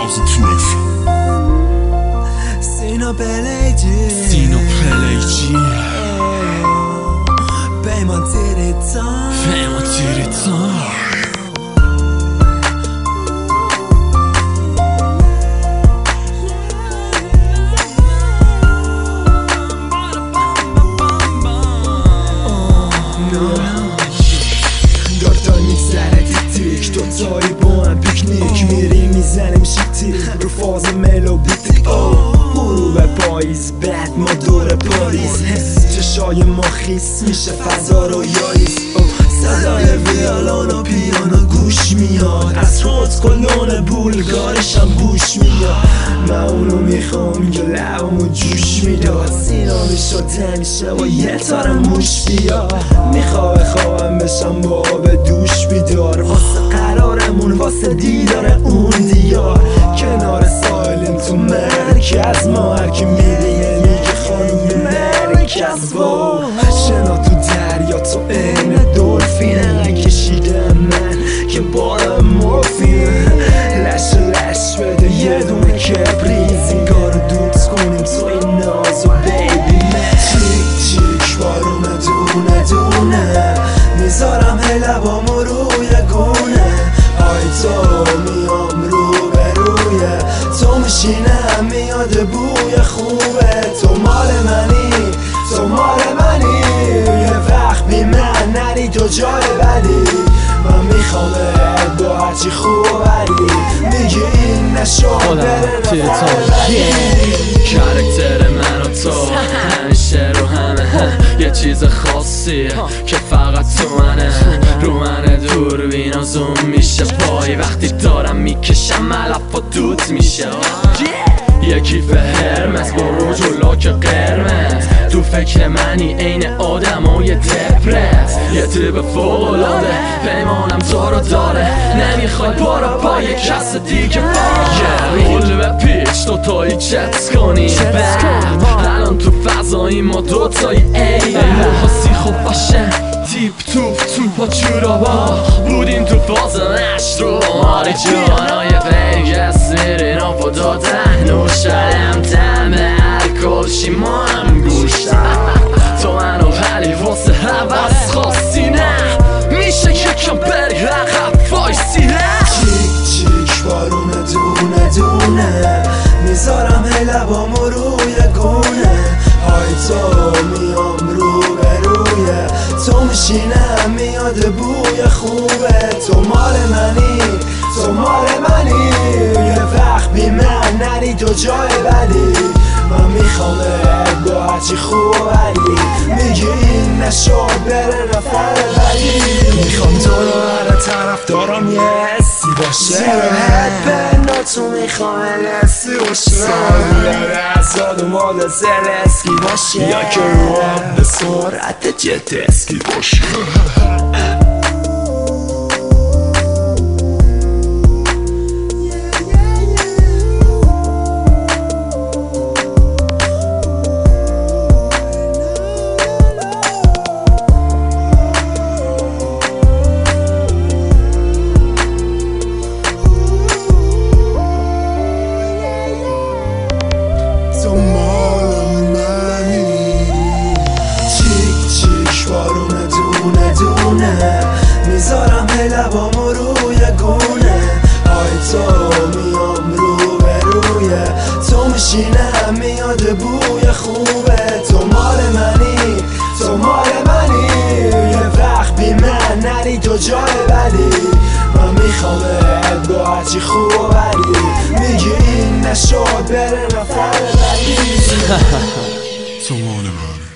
سینا پلیجی Fais-moi tirer de temps دارتای میگذره تیک دوتایی با هم پیکنیک میریم میزنیم شیک رو فاز ملودی غروب پاییز بعد ما دور پاریس چشای ما خیس میشه فضا رو یاریس صدای ویالون و پیانو گوش میاد از خود کلون بولگارشم گوش میاد من اونو میخوام که لبمو جوش میداد سینا میشد همیشه با یه تار موش بیاد میخواه خوابم بشم با آب دوش بیدار واسه قرارمون واسه دیدار اون دیار کنار سایلیم تو مرکز ما هرکی میبینه میگه خانوم مرکز با شنا تو دریا تو این دولفینه کشیدم من که بارم مورفین لش بده یه دونه کبریز اینگارو دوست کنیم تو این ناز و بیبی من چیک بارونه دونه میذارم لبامو روی گونه های تو میام رو به روی تو میشینم میاد بوی خوبه تو مال منی یه وقت بی من نری تو جای بدی من میخوامت با هرچی خوب بدی میگی این نشو بره کرکتر من و تو همیشه رو همه یه چیز خاصیه که فقط تو منه رو منه دوربین و زوم میشه پای وقتی دارم میکشم ملف و دوت میشه یه کیف هرمس با روج و لاک قرمز تو فکر منی عین آدمای دپرس یه تیب فوق‌العاده پیمانم تو رو داره نمیخوای برو پای کس دیگه یه رول به پیچ دوتایی چت کنی الان تو فضایی ما دوتایی ای موها خوب باشه تیپ توپ چورا با بودیم تو فاز نشت رو ماری جانای ویگس میرین و دادن نوشم دم الکل شیما هم گوشتم تو منو ولی واسه حوض خواستی نه میشه یکم بری رقب وایسی نه چیک بارونه دونه میذارم لبامو روی گونه های تو میام رو به روی تو میشینم میاد بوی خوبه تو مال منی یه وقت بی من نری تو جای بدی من میخوامت با هرچی خوب بدی میگی این نشد بره نفر بدی میخوام تو رو هر طرف دارم یه حسی باشه به تو میخوام لسی باشه سالونه ازاد و مال زلسکی باشه یا که رو به سرعت جت اسکی باشه میذارم لبامو روی گونه های تو میام رو به روی تو میشینم میاد بوی خوبه تو مال منی یه وقت بی من نری تو جای بدی من میخوامت با هرچی خوب بدی میگی این نشد بره نفر بدی تو مال من